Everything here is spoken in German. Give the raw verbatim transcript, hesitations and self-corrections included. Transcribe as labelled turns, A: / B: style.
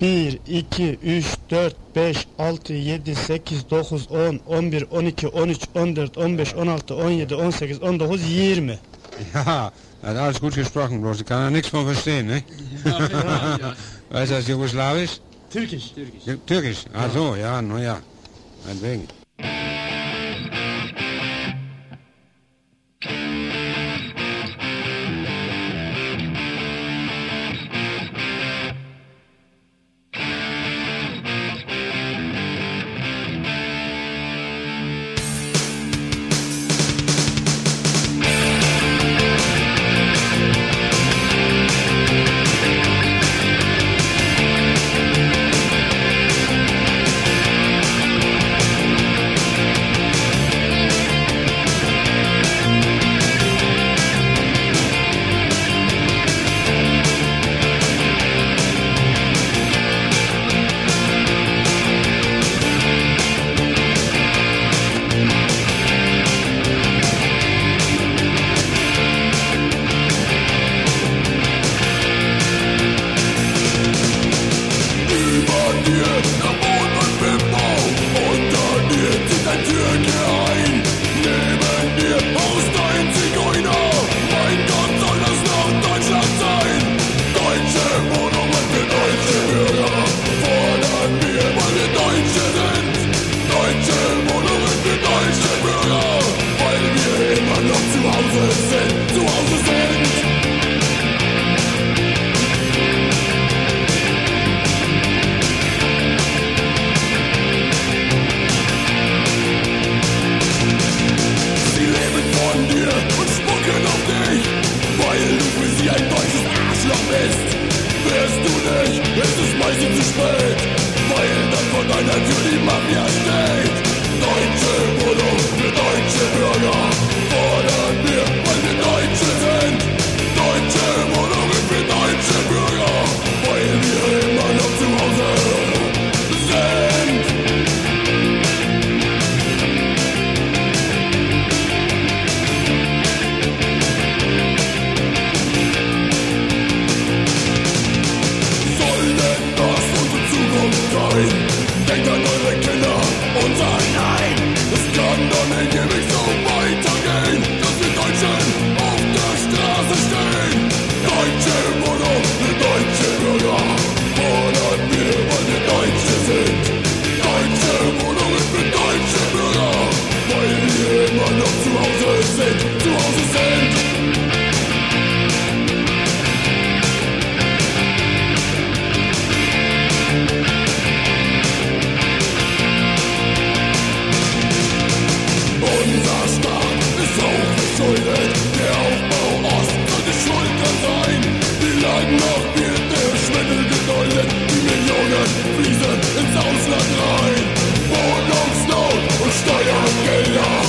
A: bir, iki, üç, dört, beş, altı, yedi, sekiz, dokuz, on, on bir, on iki, on üç, on dört, on beş, on altı, on yedi, on sekiz, on dokuz, yirmi.
B: Ja, er hat alles gut gesprochen, bloß ich kann da nichts von verstehen, ne?
C: Ja, ja, ja.
B: Was ist das, Jugoslawisch?
A: Türkisch.
C: Türkisch.
B: Ja, Türkisch, ach so, ja, na ja, meinetwegen.
D: Fließen ins Ausland rein, Wohnungsnot und Steuergelder.